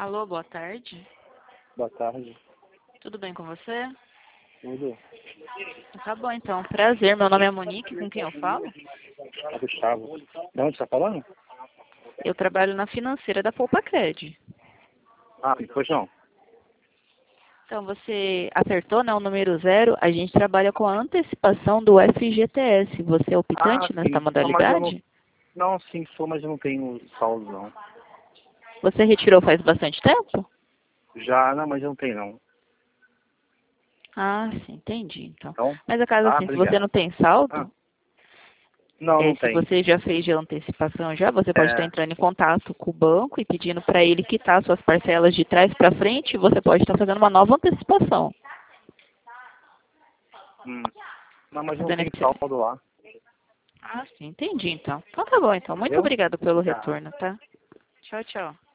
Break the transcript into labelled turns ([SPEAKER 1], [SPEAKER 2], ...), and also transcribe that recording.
[SPEAKER 1] Alô, boa tarde.
[SPEAKER 2] Boa tarde.
[SPEAKER 1] Tudo bem com você?
[SPEAKER 2] Tudo.
[SPEAKER 1] Tá bom, então. Prazer, meu nome é Monique, com quem eu falo?
[SPEAKER 2] É Gustavo. De onde você está falando?
[SPEAKER 1] Eu trabalho na financeira da Poupa-Cred.
[SPEAKER 2] Ah, pois não.
[SPEAKER 1] Então, você acertou, né, o número 0. A gente trabalha com a antecipação do FGTS. Você é
[SPEAKER 2] Ah,
[SPEAKER 1] optante nessa
[SPEAKER 2] sim. Não, mas eu não...
[SPEAKER 1] modalidade?
[SPEAKER 2] Não, sim, sou, mas eu não tenho saldo, não.
[SPEAKER 1] Você retirou faz bastante tempo?
[SPEAKER 2] Já, não, mas eu não tenho, não.
[SPEAKER 1] Ah, sim, entendi, então.
[SPEAKER 2] Então,
[SPEAKER 1] Mas, no caso,
[SPEAKER 2] tá,
[SPEAKER 1] assim, se você
[SPEAKER 2] obrigado.
[SPEAKER 1] não tem
[SPEAKER 2] Ah,
[SPEAKER 1] saldo,
[SPEAKER 2] não, não
[SPEAKER 1] se
[SPEAKER 2] tem.
[SPEAKER 1] você já fez de antecipação já, você pode estar
[SPEAKER 2] É,
[SPEAKER 1] entrando em contato com o banco e pedindo para ele quitar suas parcelas de trás para frente, e você pode estar fazendo uma nova antecipação.
[SPEAKER 2] hum. Não, mas não
[SPEAKER 1] Fazendo
[SPEAKER 2] tem
[SPEAKER 1] esse...
[SPEAKER 2] saldo lá.
[SPEAKER 1] Ah, sim, entendi, então. Então tá bom, então. Muito
[SPEAKER 2] Entendeu?
[SPEAKER 1] obrigado pelo
[SPEAKER 2] Tá.
[SPEAKER 1] retorno, tá? Tchau, tchau.